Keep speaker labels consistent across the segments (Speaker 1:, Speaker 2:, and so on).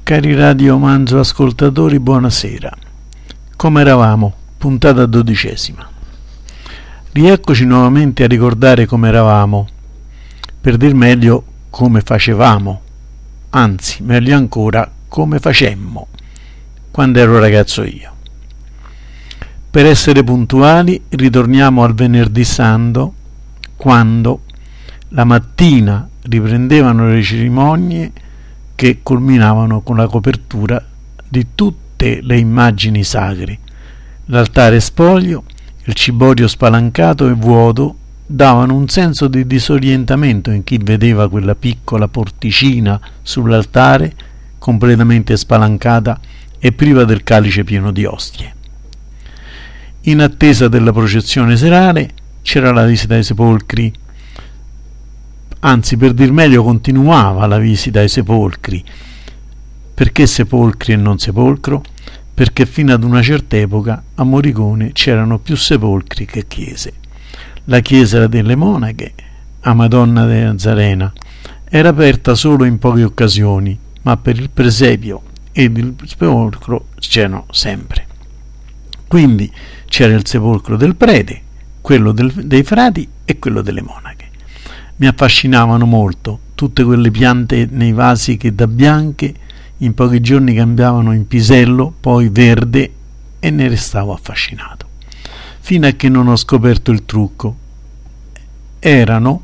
Speaker 1: Cari Radio Manzo ascoltatori, buonasera. Come eravamo? Puntata 12. Rieccoci nuovamente a ricordare come eravamo, per dir meglio come facevamo, anzi, meglio ancora, come facemmo, quando ero ragazzo io. Per essere puntuali, ritorniamo al venerdì santo, quando la mattina riprendevano le cerimonie che culminavano con la copertura di tutte le immagini sacre. L'altare spoglio, il ciborio spalancato e vuoto davano un senso di disorientamento in chi vedeva quella piccola porticina sull'altare completamente spalancata e priva del calice pieno di ostie. In attesa della processione serale c'era la visita ai sepolcri, anzi, per dir meglio, continuava la visita ai sepolcri. Perché sepolcri e non sepolcro? Perché fino ad una certa epoca a Moricone c'erano più sepolcri che chiese. La chiesa delle Monache, a Madonna della Nazarena, era aperta solo in poche occasioni, ma per il presepio ed il sepolcro c'erano sempre. Quindi c'era il sepolcro del prete, quello dei frati e quello delle monache. Mi affascinavano molto tutte quelle piante nei vasi che da bianche in pochi giorni cambiavano in pisello, poi verde, e ne restavo affascinato, fino a che non ho scoperto il trucco. Erano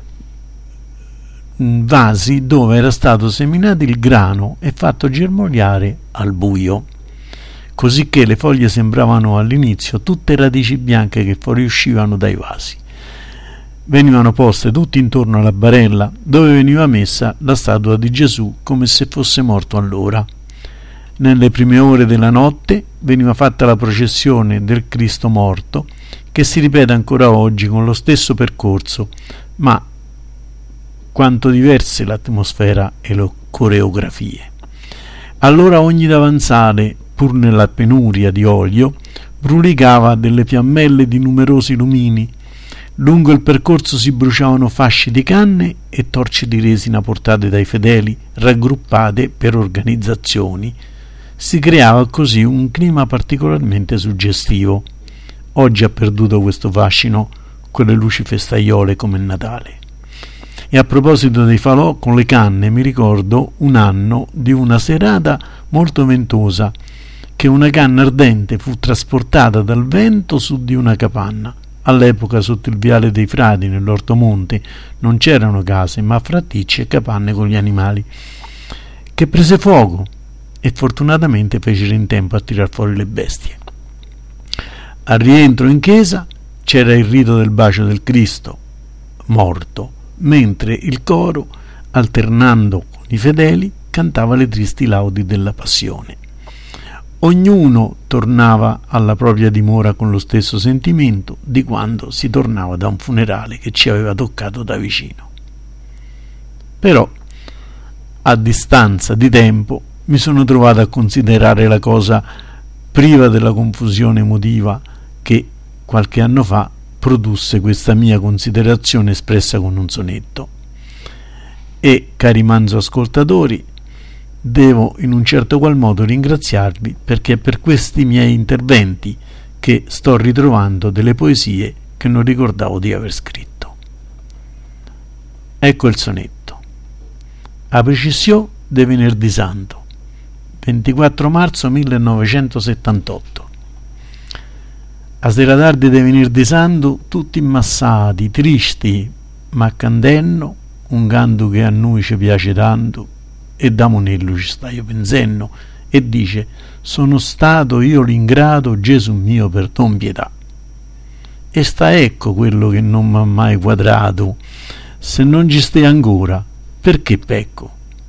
Speaker 1: vasi dove era stato seminato il grano e fatto germogliare al buio, così che le foglie sembravano all'inizio tutte radici bianche che fuoriuscivano dai vasi. Venivano poste tutti intorno alla barella dove veniva messa la statua di Gesù, come se fosse morto allora. Nelle prime ore della notte veniva fatta la processione del Cristo morto, che si ripete ancora oggi con lo stesso percorso, ma quanto diverse l'atmosfera e le coreografie. Allora ogni davanzale, pur nella penuria di olio, brulicava delle fiammelle di numerosi lumini. Lungo il percorso si bruciavano fasce di canne e torce di resina portate dai fedeli, raggruppate per organizzazioni. Si creava così un clima particolarmente suggestivo. Oggi ha perduto questo fascino quelle luci festaiole come il Natale. E a proposito dei falò con le canne, mi ricordo un anno di una serata molto ventosa, che una canna ardente fu trasportata dal vento su di una capanna. All'epoca sotto il viale dei frati nell'Ortomonte non c'erano case, ma fratticci e capanne con gli animali, che prese fuoco e fortunatamente fecero in tempo a tirar fuori le bestie. Al rientro in chiesa c'era il rito del bacio del Cristo morto, mentre il coro, alternando con i fedeli, cantava le tristi laudi della passione. Ognuno tornava alla propria dimora con lo stesso sentimento di quando si tornava da un funerale che ci aveva toccato da vicino. Però, a distanza di tempo, mi sono trovato a considerare la cosa priva della confusione emotiva che qualche anno fa produsse questa mia considerazione espressa con un sonetto. E, cari Manzo ascoltatori, devo in un certo qual modo ringraziarvi, perché è per questi miei interventi che sto ritrovando delle poesie che non ricordavo di aver scritto. Ecco il sonetto. A precisione de venerdì santo, 24 marzo 1978. A sera tardi de venerdì santo, tutti immassati, tristi, ma candenno, un canto che a noi ci piace tanto, e da monello ci sta io pensando, e dice: sono stato io l'ingrato, Gesù mio perdon pietà. E sta ecco quello che non m'ha mai quadrato, se non ci stai ancora, perché pecco?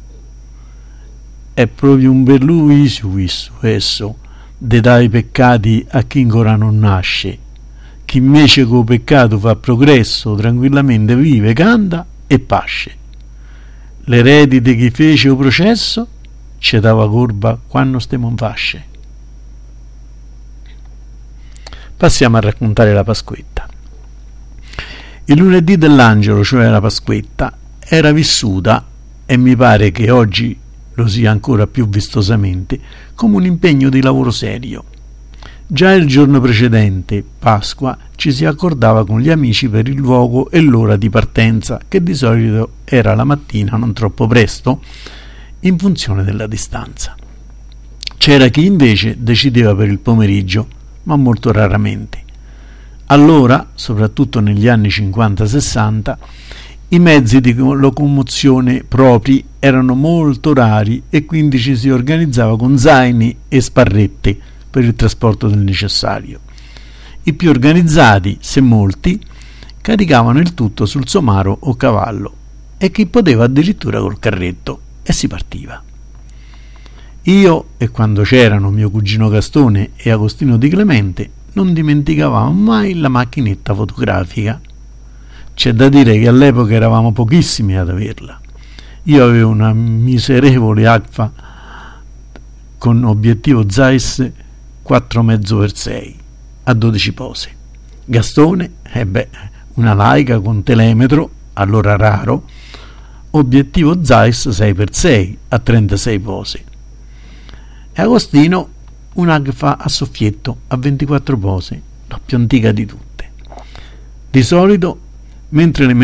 Speaker 1: È proprio un bel luiso esso, de dai peccati a chi ancora non nasce, chi invece co peccato fa progresso, tranquillamente vive, canta e pasce. L'eredi di chi fece o processo ci dava curva quando stiamo in fasce. Passiamo a raccontare la Pasquetta. Il lunedì dell'angelo, cioè la Pasquetta, era vissuta, e mi pare che oggi lo sia ancora più vistosamente, come un impegno di lavoro serio. Già il giorno precedente, Pasqua, ci si accordava con gli amici per il luogo e l'ora di partenza, che di solito era la mattina, non troppo presto, in funzione della distanza. C'era chi invece decideva per il pomeriggio, ma molto raramente. Allora, soprattutto negli anni 50-60, i mezzi di locomozione propri erano molto rari e quindi ci si organizzava con zaini e sparrette per il trasporto del necessario. I più organizzati, se molti, caricavano il tutto sul somaro o cavallo e chi poteva addirittura col carretto, e si partiva. Io, e quando c'erano mio cugino Gastone e Agostino Di Clemente, non dimenticavamo mai la macchinetta fotografica. C'è da dire che all'epoca eravamo pochissimi ad averla. Io avevo una miserevole Agfa con obiettivo Zeiss 4,5x6 a 12 pose. Gastone, una Leica con telemetro, allora raro, obiettivo Zeiss 6x6 a 36 pose. E Agostino un'Agfa a soffietto a 24 pose, la più antica di tutte. Di solito le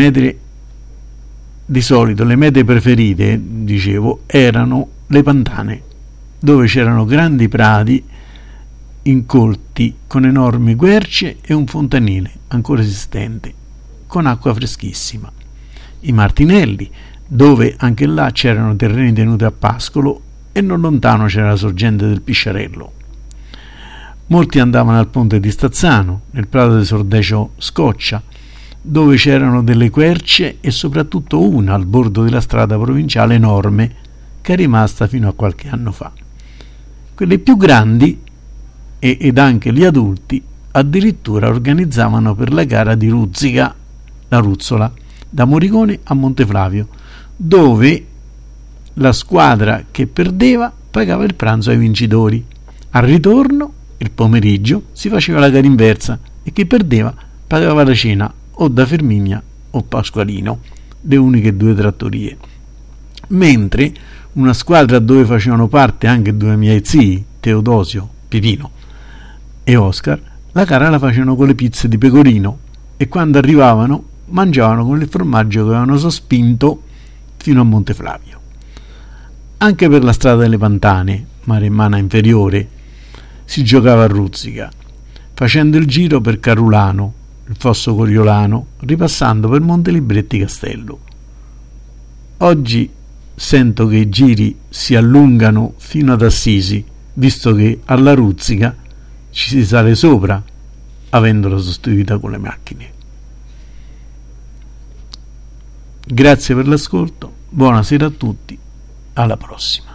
Speaker 1: mete preferite, dicevo, erano le Pantane, dove c'erano grandi prati incolti con enormi querce e un fontanile ancora esistente con acqua freschissima. I Martinelli, dove anche là c'erano terreni tenuti a pascolo e non lontano c'era la sorgente del Pisciarello. Molti andavano al ponte di Stazzano, nel prato di Sordecio Scoccia, dove c'erano delle querce e soprattutto una al bordo della strada provinciale enorme che è rimasta fino a qualche anno fa. Quelli più grandi ed anche gli adulti addirittura organizzavano per la gara di Ruzzica, la Ruzzola, da Moricone a Monteflavio, dove la squadra che perdeva pagava il pranzo ai vincitori. Al ritorno, il pomeriggio, si faceva la gara inversa e chi perdeva pagava la cena o da Fermigna o Pasqualino, le uniche due trattorie. Mentre una squadra dove facevano parte anche due miei zii, Teodosio, Pipino e Oscar, la gara la facevano con le pizze di pecorino e quando arrivavano mangiavano con il formaggio che avevano sospinto fino a Monteflavio. Anche per la strada delle Pantane, Maremmana inferiore, si giocava a Ruzzica, facendo il giro per Carulano, il Fosso Coriolano, ripassando per Montelibretti Castello. Oggi sento che i giri si allungano fino ad Assisi, visto che alla Ruzzica ci si sale sopra, avendola sostituita con le macchine. Grazie per l'ascolto, buonasera a tutti, alla prossima.